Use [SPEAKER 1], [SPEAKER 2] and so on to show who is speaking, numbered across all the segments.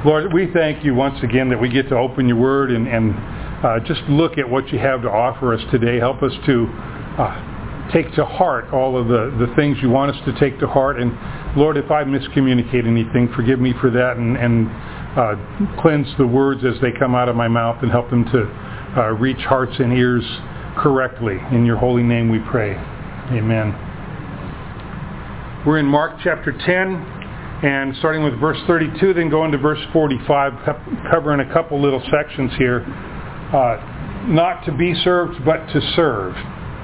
[SPEAKER 1] Lord, we thank you once again that we get to open your word and just look at what you have to offer us today. Help us to take to heart all of the things you want us to take to heart. And Lord, if I miscommunicate anything, forgive me for that, and cleanse the words as they come out of my mouth and help them to reach hearts and ears correctly. In your holy name we pray. Amen. We're in Mark chapter 10. And starting with verse 32, then going to verse 45, covering a couple little sections here. Not to be served, but to serve.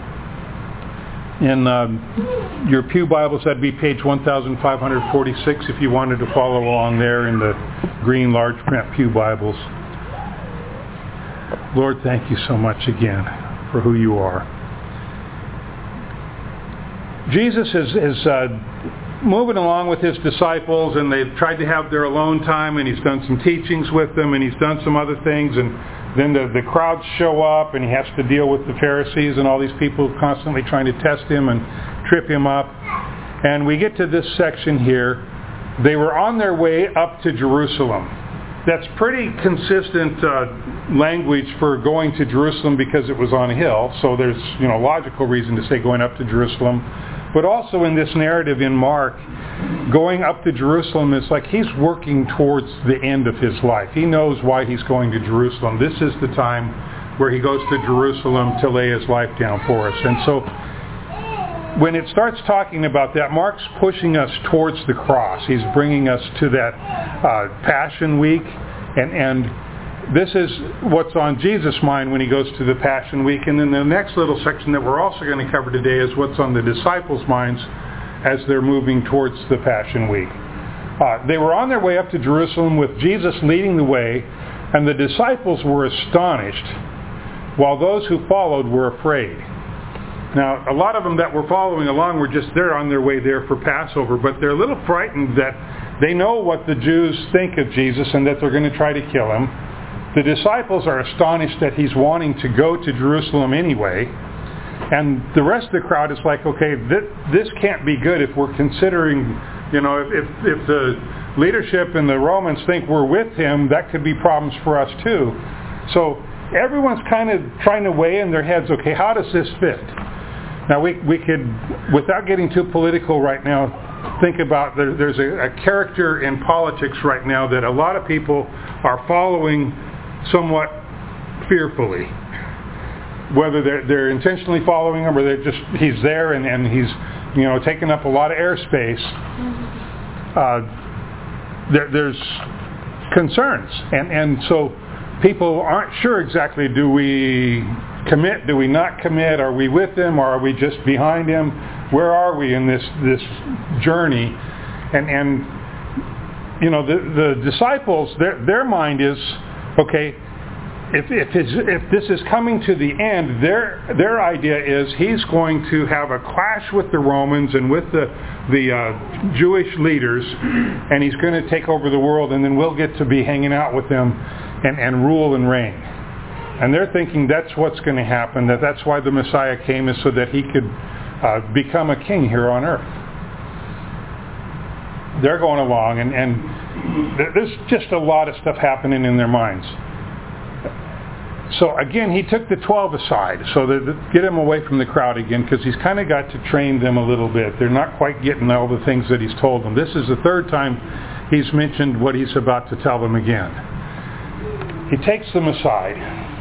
[SPEAKER 1] In your pew Bibles, that'd be page 1546 if you wanted to follow along there in the green large print pew Bibles. Lord, thank you so much again for who you are. Jesus is moving along with his disciples, and they've tried to have their alone time, and he's done some teachings with them, and he's done some other things, and then the crowds show up, and he has to deal with the Pharisees and all these people constantly trying to test him and trip him up. And we get to this section here. They were on their way up to Jerusalem. That's pretty consistent language for going to Jerusalem because it was on a hill, so there's logical reason to say going up to Jerusalem. But also in this narrative in Mark, going up to Jerusalem is like he's working towards the end of his life. He knows why he's going to Jerusalem. This is the time where he goes to Jerusalem to lay his life down for us. And so when it starts talking about that, Mark's pushing us towards the cross. He's bringing us to that Passion Week, and this is what's on Jesus' mind when he goes to the Passion Week. And then the next little section that we're also going to cover today is what's on the disciples' minds as they're moving towards the Passion Week. They were on their way up to Jerusalem with Jesus leading the way, and the disciples were astonished, while those who followed were afraid. Now, a lot of them that were following along were just there on their way there for Passover, but they're a little frightened that they know what the Jews think of Jesus and that they're going to try to kill him. The disciples are astonished that he's wanting to go to Jerusalem anyway. And the rest of the crowd is like, okay, this can't be good if we're considering, if the leadership and the Romans think we're with him, that could be problems for us too. So everyone's kind of trying to weigh in their heads, okay, how does this fit? Now we could, without getting too political right now, think about there's a character in politics right now that a lot of people are following somewhat fearfully. Whether they're intentionally following him or they're just, he's there and he's, taking up a lot of airspace. There's concerns. And so people aren't sure exactly, do we commit, do we not commit, are we with him or are we just behind him? Where are we in this journey? And the disciples, their mind is, okay, if this is coming to the end, their idea is he's going to have a clash with the Romans and with the Jewish leaders, and he's going to take over the world, and then we'll get to be hanging out with them and rule and reign. And they're thinking that's what's going to happen, that's why the Messiah came, is so that he could become a king here on earth. They're going along, and there's just a lot of stuff happening in their minds. So again, he took the 12 aside, so that get him away from the crowd again, because he's kind of got to train them a little bit. They're not quite getting all the things that he's told them. This is the third time he's mentioned what he's about to tell them again. He takes them aside,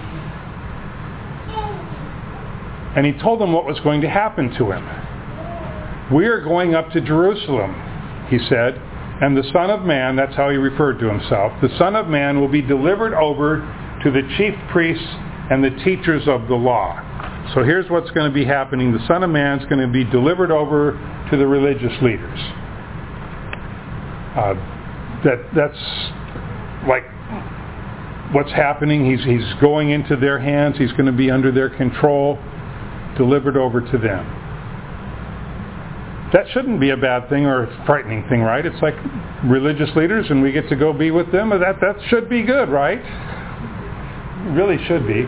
[SPEAKER 1] and he told them what was going to happen to him. We are going up to Jerusalem, he said, and the Son of Man, that's how he referred to himself, the Son of Man will be delivered over to the chief priests and the teachers of the law. So here's what's going to be happening. The Son of Man is going to be delivered over to the religious leaders. That's like what's happening. He's going into their hands. He's going to be under their control, delivered over to them. That shouldn't be a bad thing or a frightening thing, right? It's like religious leaders and we get to go be with them. That should be good, right? It really should be.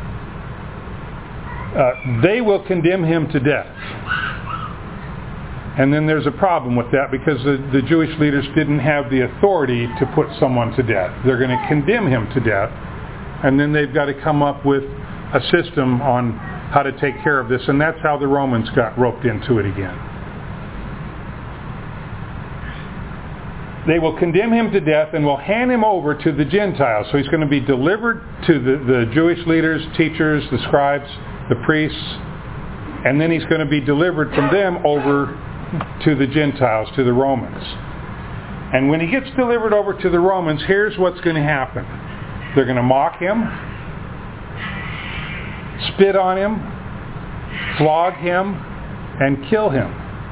[SPEAKER 1] They will condemn him to death. And then there's a problem with that because the Jewish leaders didn't have the authority to put someone to death. They're going to condemn him to death, and then they've got to come up with a system on how to take care of this, and that's how the Romans got roped into it again. They will condemn him to death and will hand him over to the Gentiles. So he's going to be delivered to the Jewish leaders, teachers, the scribes, the priests, and then he's going to be delivered from them over to the Gentiles, to the Romans. And when he gets delivered over to the Romans, here's what's going to happen. They're going to mock him, spit on him, flog him, and kill him.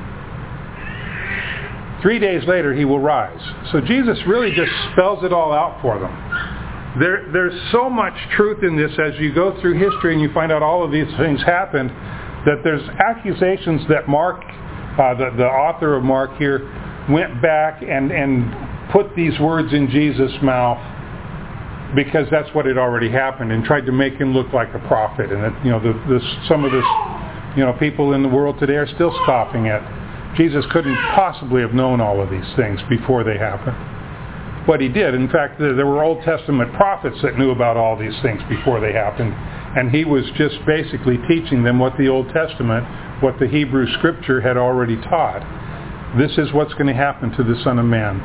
[SPEAKER 1] 3 days later, he will rise. So Jesus really just spells it all out for them. There's so much truth in this as you go through history and you find out all of these things happened, that there's accusations that Mark, the author of Mark here, went back and put these words in Jesus' mouth because that's what had already happened, and tried to make him look like a prophet. And that, some of this, people in the world today are still scoffing at. Jesus couldn't possibly have known all of these things before they happened. But he did. In fact, there were Old Testament prophets that knew about all these things before they happened. And he was just basically teaching them what the Old Testament, what the Hebrew Scripture had already taught. This is what's going to happen to the Son of Man.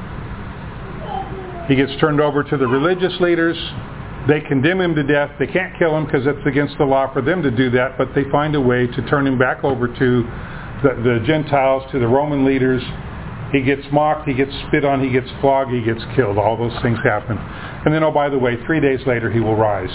[SPEAKER 1] He gets turned over to the religious leaders. They condemn him to death. They can't kill him because it's against the law for them to do that, but they find a way to turn him back over to the Gentiles, to the Roman leaders. He gets mocked, he gets spit on, he gets flogged, he gets killed. All those things happen. And then, oh, by the way, 3 days later he will rise.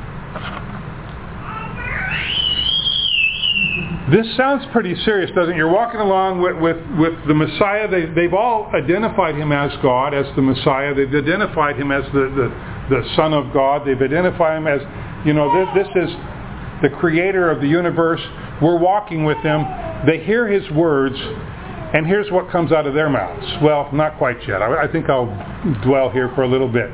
[SPEAKER 1] This sounds pretty serious, doesn't it? You're walking along with the Messiah. They've all identified him as God, as the Messiah. They've identified him as the Son of God. They've identified him as, this is the creator of the universe. We're walking with him. They hear his words, and here's what comes out of their mouths. Well, not quite yet. I think I'll dwell here for a little bit.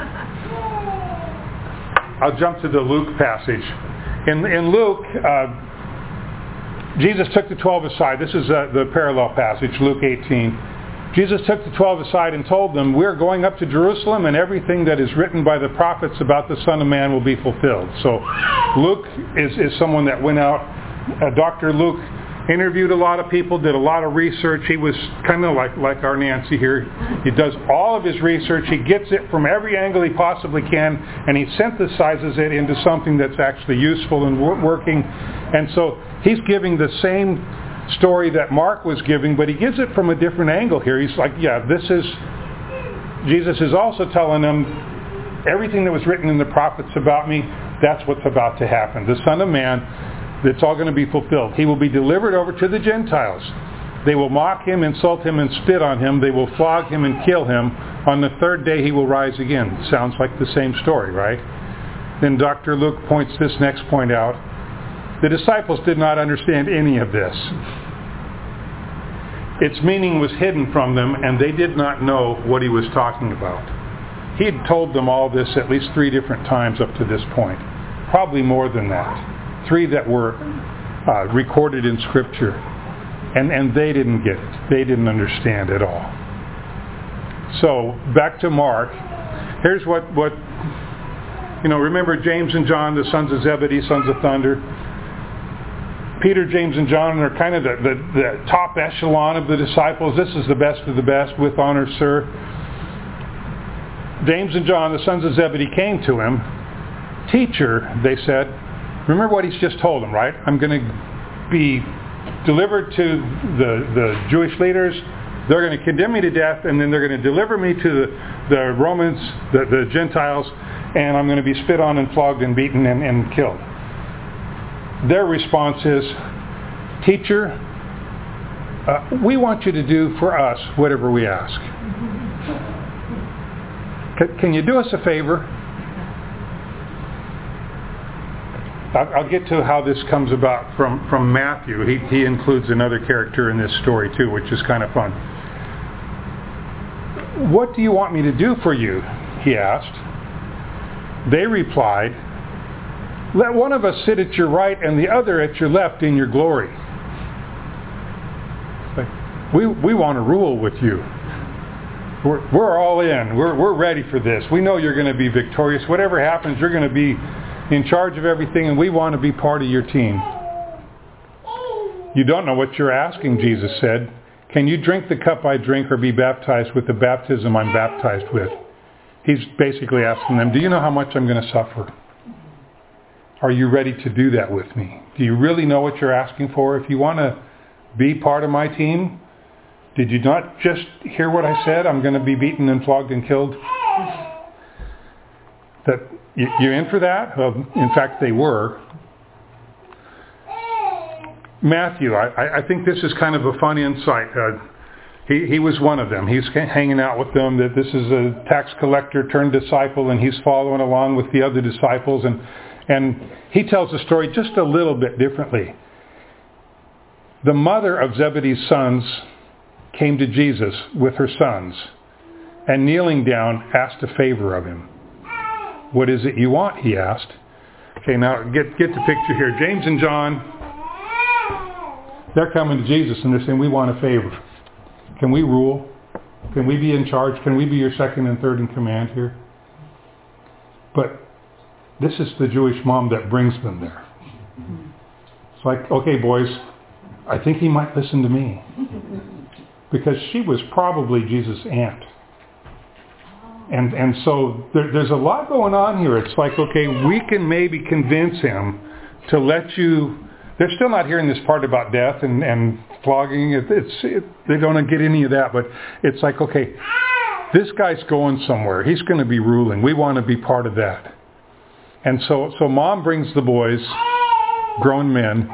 [SPEAKER 1] I'll jump to the Luke passage. In Luke, Jesus took the 12 aside. This is the parallel passage, Luke 18. Jesus took the 12 aside and told them, we're going up to Jerusalem, and everything that is written by the prophets about the Son of Man will be fulfilled. So Luke is someone that went out. Dr. Luke interviewed a lot of people, did a lot of research. He was kind of like our Nancy here. He does all of his research. He gets it from every angle he possibly can, and he synthesizes it into something that's actually useful and working. And so he's giving the same story that Mark was giving, but he gives it from a different angle here. He's like, Jesus is also telling them everything that was written in the prophets about me, that's what's about to happen. The Son of Man, it's all going to be fulfilled. He will be delivered over to the Gentiles. They will mock him, insult him, and spit on him. They will flog him and kill him. On the third day he will rise again. Sounds like the same story, right? Then Dr. Luke points this next point out. The disciples did not understand any of this. Its meaning was hidden from them, and they did not know what he was talking about. He had told them all this at least 3 different times up to this point. Probably more than that. 3 that were recorded in Scripture. And they didn't get it. They didn't understand at all. So, back to Mark. Here's what remember James and John, the sons of Zebedee, sons of thunder. Peter, James, and John are kind of the top echelon of the disciples. This is the best of the best, with honor, sir. James and John, the sons of Zebedee, came to him. Teacher, they said, remember what he's just told them, right? I'm going to be delivered to the Jewish leaders. They're going to condemn me to death, and then they're going to deliver me to the Romans, the Gentiles, and I'm going to be spit on and flogged and beaten and killed. Their response is, Teacher, we want you to do for us whatever we ask. Can you do us a favor? I'll get to how this comes about from Matthew. He includes another character in this story too, which is kind of fun. What do you want me to do for you? He asked. They replied, let one of us sit at your right and the other at your left in your glory. We want to rule with you. We're all in. We're ready for this. We know you're going to be victorious. Whatever happens, you're going to be in charge of everything, and we want to be part of your team. You don't know what you're asking, Jesus said. Can you drink the cup I drink or be baptized with the baptism I'm baptized with? He's basically asking them, do you know how much I'm going to suffer? Are you ready to do that with me? Do you really know what you're asking for? If you want to be part of my team, did you not just hear what I said? I'm going to be beaten and flogged and killed. That you're in for that? Well, in fact, they were. Matthew, I think this is kind of a fun insight. He was one of them. He's hanging out with them. That this is a tax collector turned disciple, and he's following along with the other disciples. And he tells the story just a little bit differently. The mother of Zebedee's sons came to Jesus with her sons, and kneeling down, asked a favor of him. What is it you want? He asked. Okay, now get the picture here. James and John, they're coming to Jesus and they're saying, we want a favor. Can we rule? Can we be in charge? Can we be your second and third in command here? But this is the Jewish mom that brings them there. It's like, okay, boys, I think he might listen to me. Because she was probably Jesus' aunt. And so there's a lot going on here. It's like, okay, we can maybe convince him to let you... They're still not hearing this part about death and flogging. They don't get any of that. But it's like, okay, this guy's going somewhere. He's going to be ruling. We want to be part of that. And so mom brings the boys, grown men,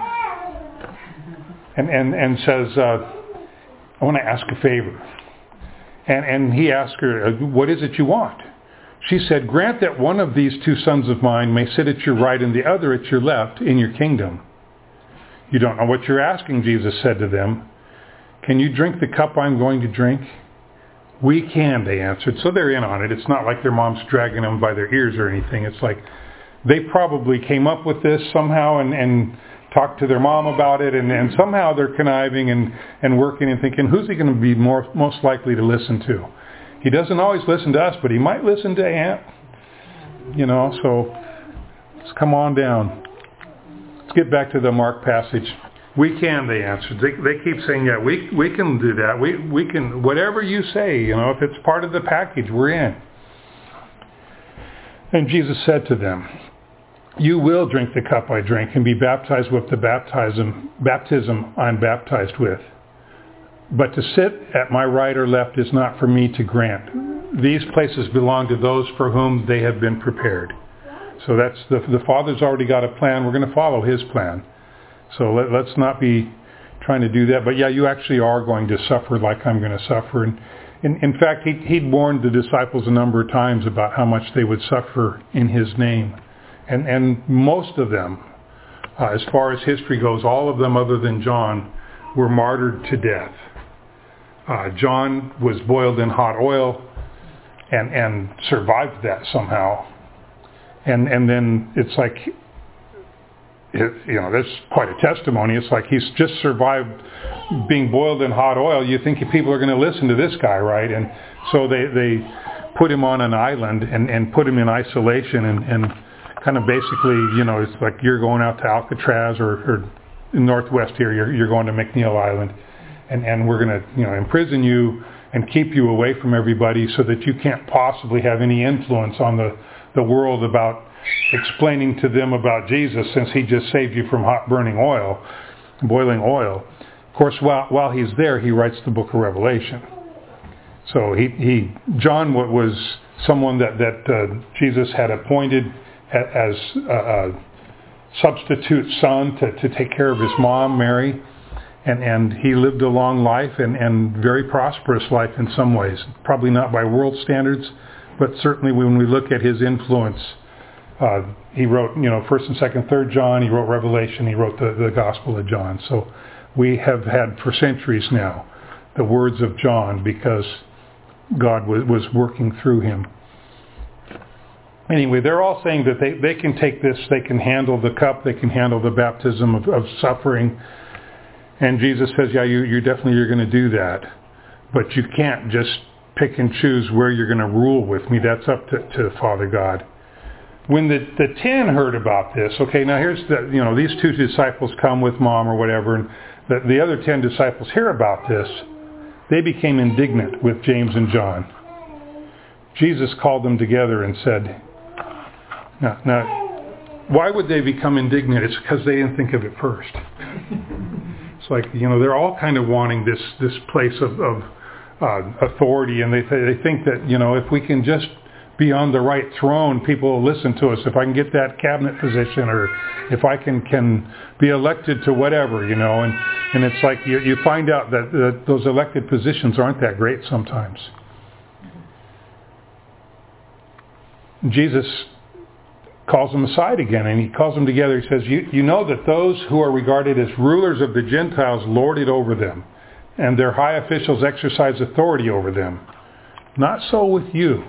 [SPEAKER 1] and says, I want to ask a favor. And he asked her, what is it you want? She said, grant that one of these two sons of mine may sit at your right and the other at your left in your kingdom. You don't know what you're asking, Jesus said to them. Can you drink the cup I'm going to drink? We can, they answered. So they're in on it. It's not like their mom's dragging them by their ears or anything. It's like they probably came up with this somehow and talked to their mom about it, and somehow they're conniving and working and thinking, who's he going to be most likely to listen to? He doesn't always listen to us, but he might listen to Aunt. So let's come on down. Let's get back to the Mark passage. We can, they answered. They keep saying, yeah, we can do that. We can, whatever you say, if it's part of the package, we're in. And Jesus said to them, you will drink the cup I drink and be baptized with the baptism I'm baptized with. But to sit at my right or left is not for me to grant. These places belong to those for whom they have been prepared. So that's the Father's already got a plan. We're going to follow his plan. So let's not be trying to do that. But yeah, you actually are going to suffer like I'm going to suffer. And in fact, he'd warned the disciples a number of times about how much they would suffer in his name. And most of them, as far as history goes, all of them other than John, were martyred to death. John was boiled in hot oil and survived that somehow. And then it's like, that's quite a testimony. It's like he's just survived being boiled in hot oil. You think people are going to listen to this guy, right? And so they put him on an island and put him in isolation and kind of basically, it's like you're going out to Alcatraz or in Northwest here, you're going to McNeil Island, and we're going to, imprison you and keep you away from everybody so that you can't possibly have any influence on the world about explaining to them about Jesus, since he just saved you from hot boiling oil. Of course, while he's there, he writes the book of Revelation. So John was someone that Jesus had appointed as a substitute son to take care of his mom, Mary, and he lived a long life and very prosperous life in some ways. Probably not by world standards, but certainly when we look at his influence, he wrote, 1st and 2nd, 3rd John, he wrote Revelation, he wrote the Gospel of John. So we have had for centuries now the words of John because God was working through him. Anyway, they're all saying that they can take this, they can handle the cup, they can handle the baptism of suffering. And Jesus says, yeah, you're going to do that. But you can't just pick and choose where you're going to rule with me. That's up to Father God. When the 10 heard about this, okay, now here's these 2 disciples come with Mom or whatever, and the other 10 disciples hear about this. They became indignant with James and John. Jesus called them together and said, now, why would they become indignant? It's because they didn't think of it first. It's like, they're all kind of wanting this place of authority, and they think that, if we can just be on the right throne, people will listen to us. If I can get that cabinet position, or if I can be elected to whatever, and it's like you find out that those elected positions aren't that great sometimes. Jesus calls them aside again, and he calls them together. He says, you know that those who are regarded as rulers of the Gentiles lord it over them, and their high officials exercise authority over them. Not so with you.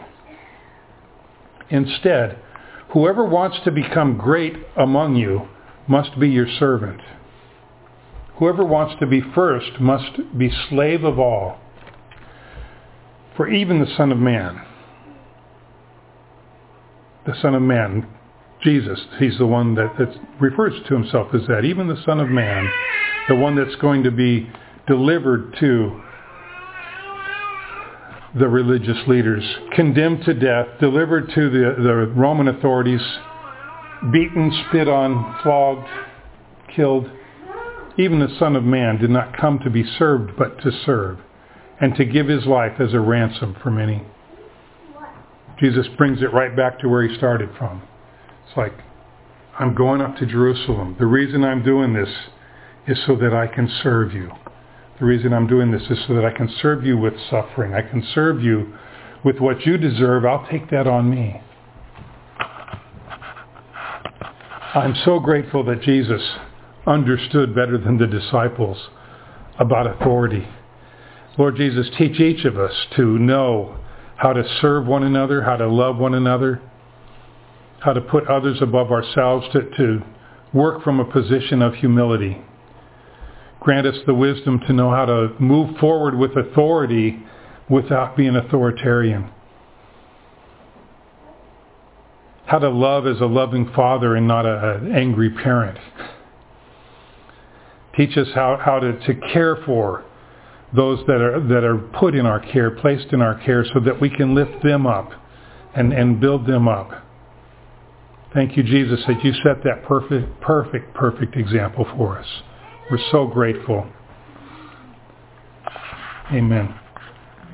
[SPEAKER 1] Instead, whoever wants to become great among you must be your servant. Whoever wants to be first must be slave of all. For even the Son of Man, Jesus, he's the one that refers to himself as that. Even the Son of Man, the one that's going to be delivered to the religious leaders, condemned to death, delivered to the Roman authorities, beaten, spit on, flogged, killed. Even the Son of Man did not come to be served, but to serve, and to give his life as a ransom for many. Jesus brings it right back to where he started from. It's like, I'm going up to Jerusalem. The reason I'm doing this is so that I can serve you. The reason I'm doing this is so that I can serve you with suffering. I can serve you with what you deserve. I'll take that on me. I'm so grateful that Jesus understood better than the disciples about authority. Lord Jesus, teach each of us to know how to serve one another, how to love one another, how to put others above ourselves, to work from a position of humility. Grant us the wisdom to know how to move forward with authority without being authoritarian. How to love as a loving father and not an angry parent. Teach us how to care for those that are put in our care, placed in our care, so that we can lift them up and build them up. Thank you, Jesus, that you set that perfect example for us. We're so grateful. Amen.